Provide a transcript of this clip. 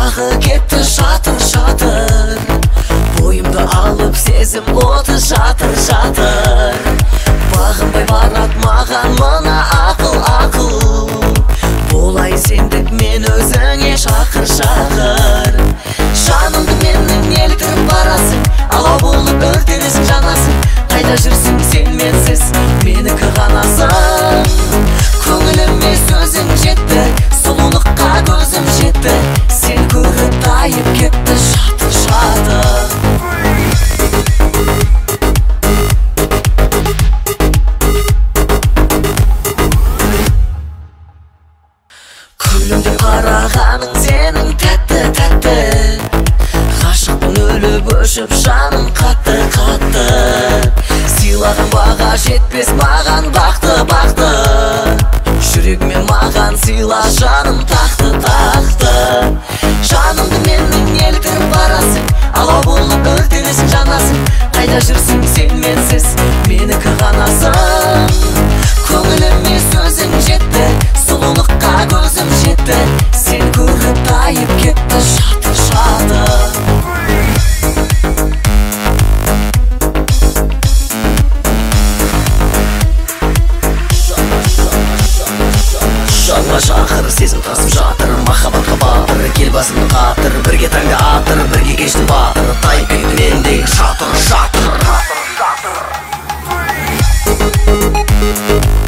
дағы кетті шатыр бойымды алып сезім оты жатыр бағынбай барат маған мына ақыл болай сендік мен өзіңе шақыр жанымды менің еліктіріп барасың алау болып өртенесің жанасың қайда жүрсің сен менсіз менікі ғанасың көңіліме сөзің жетті сұлулыққа көзім жетті сен көріп тайып кетті шатыр күлімдеп қарағаның сенің тәтті ғашықпын өліп өшіп жаным қатты сыйлаған баға жетпес маған бақты жүрегіме маған сыйла жаным тақты жанымды менің еліктіріп барасың алау болып өртенесің жанасың қайда жүрсің сен менсіз менікі ғанасың көңіліме сөзің жетті сұлулыққа көзім жетті сен көріп тайып кетті шатыр жанға шақыр сезім тасып жатыр махаббатқа батыр кел басымды қатыр бірге таңда атыр бірге кешті батыр тайып кетті мендей шатыр